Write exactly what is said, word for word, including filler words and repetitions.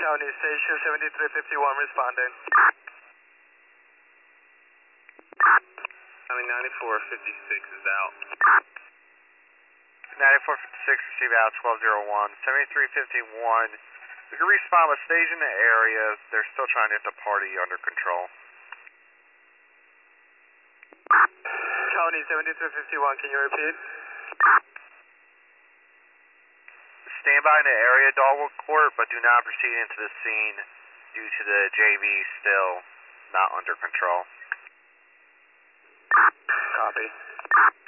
County Station seventy-three fifty-one responding. County ninety-four fifty-six is out. ninety-four fifty-six, receive out twelve oh one. seventy-three fifty-one, we can respond, but stage in the area. They're still trying to get the party under control. County seventy-three fifty-one, can you repeat? Stand by in the area, Dogwood Court, but do not proceed into the scene due to the J V still not under control. Copy.